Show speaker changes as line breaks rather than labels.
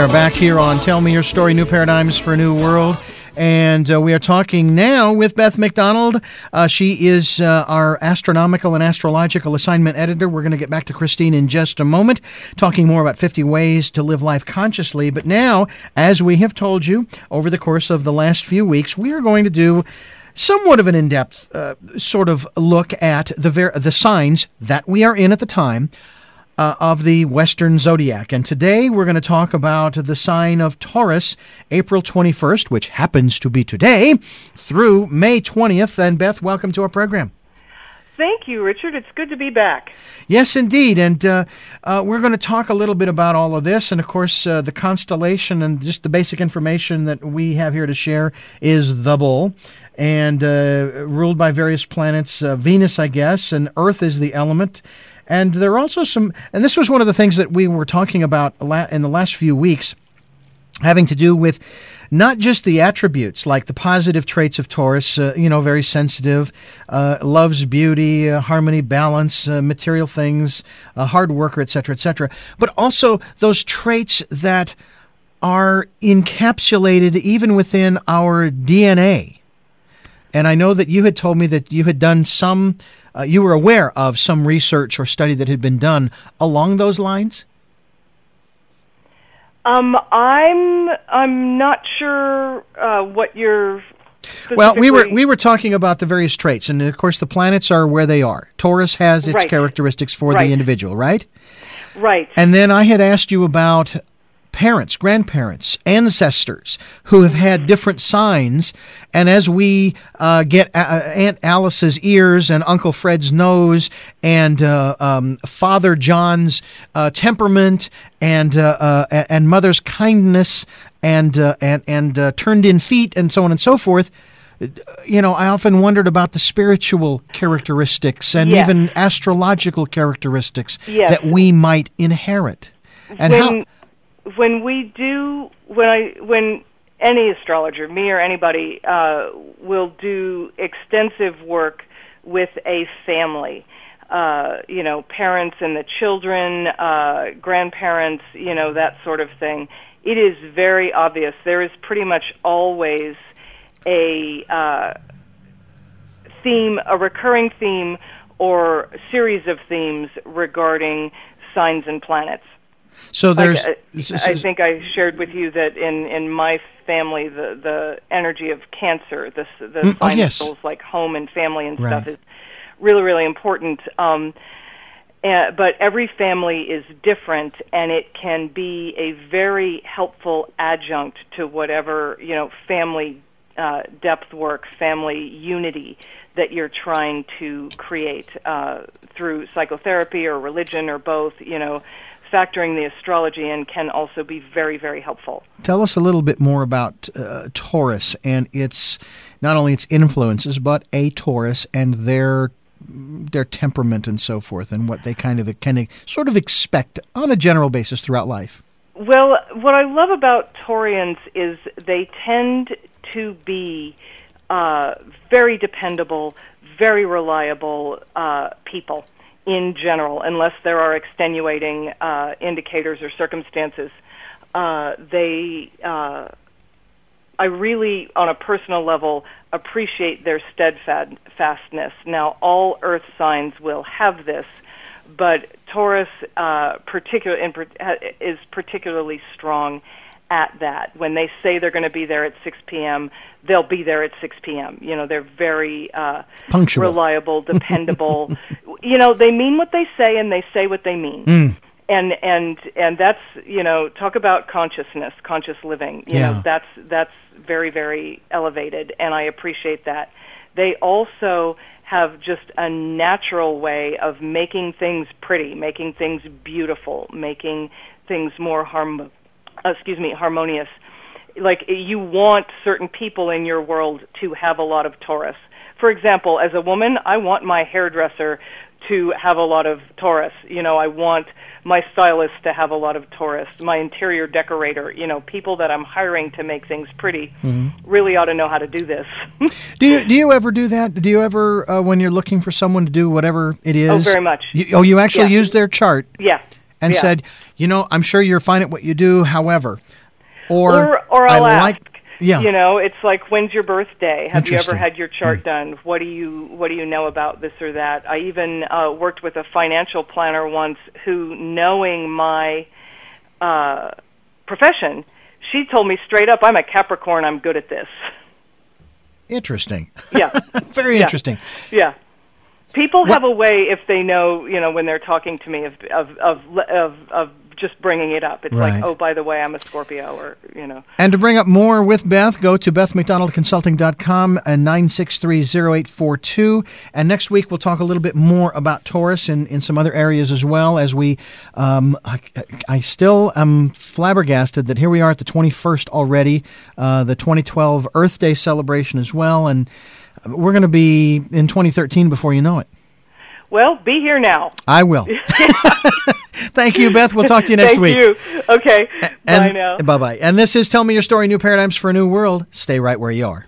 are back here on Tell Me Your Story, New Paradigms for a New World. And we are talking now with Beth McDonald. She is our astronomical and astrological assignment editor. We're going to get back to Christine in just a moment, talking more about 50 ways to live life consciously. But now, as we have told you over the course of the last few weeks, we are going to do somewhat of an in-depth sort of look at the signs that we are in at the time of the Western Zodiac. And today we're going to talk about the sign of Taurus, April 21st, which happens to be today, through May 20th. And Beth, welcome to our program.
Thank you, Richard. It's good to be back.
Yes, indeed. And we're going to talk a little bit about all of this. And, of course, the constellation and just the basic information that we have here to share is the Bull, and ruled by various planets, Venus, I guess, and Earth is the element. And there are also some, and this was one of the things that we were talking about in the last few weeks, having to do with not just the attributes, like the positive traits of Taurus, very sensitive, loves beauty, harmony, balance, material things, hard worker, etc., but also those traits that are encapsulated even within our DNA. And I know that you had told me that you had done some, you were aware of some research or study that had been done along those lines?
I'm not sure what you're.
Well, we were talking about the various traits, and of course the planets are where they are. Taurus has its characteristics for the individual, right?
Right.
And then I had asked you about parents, grandparents, ancestors who have had different signs, and as we get Aunt Alice's ears and Uncle Fred's nose and Father John's temperament and Mother's kindness and turned in feet and so on and so forth, I often wondered about the spiritual characteristics and even astrological characteristics that we might inherit. And
when any astrologer, me or anybody, will do extensive work with a family, parents and the children, grandparents, that sort of thing, it is very obvious. There is pretty much always a theme, a recurring theme, or a series of themes regarding signs and planets.
So there's.
I think I shared with you that in my family, the energy of Cancer, the sign of souls like home and family and stuff is really, really important. But every family is different, and it can be a very helpful adjunct to whatever family depth work, family unity that you're trying to create through psychotherapy or religion or both. Factoring the astrology in can also be very, very helpful.
Tell us a little bit more about Taurus and its, not only its influences, but a Taurus and their temperament and so forth, and what they kind of sort of expect on a general basis throughout life.
Well, what I love about Taurians is they tend to be very dependable, very reliable people. In general, unless there are extenuating indicators or circumstances, I really, on a personal level, appreciate their steadfastness. Now, all Earth signs will have this, but Taurus is particularly strong at that. When they say they're going to be there at 6 p.m., they'll be there at 6 p.m. They're very
punctual,
reliable, dependable. They mean what they say, and they say what they mean. And that's talk about consciousness, conscious living. That's very, very elevated, and I appreciate that. They also have just a natural way of making things pretty, making things beautiful, making things more harmonious. Like, you want certain people in your world to have a lot of Taurus. For example, as a woman, I want my hairdresser to have a lot of Taurus. I want my stylist to have a lot of Taurus, my interior decorator, people that I'm hiring to make things pretty really ought to know how to do this.
Do you ever do that? Do you ever, when you're looking for someone to do whatever it is?
Oh, very much.
You actually use their chart?
Yeah.
And said, I'm sure you're fine at what you do. However, Or
I'll ask.
Yeah.
You know, it's like, when's your birthday? Have you ever
Interesting.
had your chart done? What do you know about this or that? I even worked with a financial planner once who, knowing my profession, she told me straight up, I'm a Capricorn, I'm good at this.
Interesting.
Yeah.
Very interesting.
Yeah. People have a way, if they know, you know, when they're talking to me, of just bringing it up. It's
right.
like, oh, by the way, I'm a Scorpio, or, you know.
And to bring up more with Beth, go to BethMcDonaldConsulting.com and 963-0842. And next week we'll talk a little bit more about Taurus in some other areas as well, as we, I still am flabbergasted that here we are at the 21st already, the 2012 Earth Day celebration as well, and we're going to be in 2013 before you know it.
Well, be here now.
I will. Thank you, Beth. We'll talk to you next week.
Thank you. Okay. Bye now.
Bye-bye. And this is Tell Me Your Story, New Paradigms for a New World. Stay right where you are.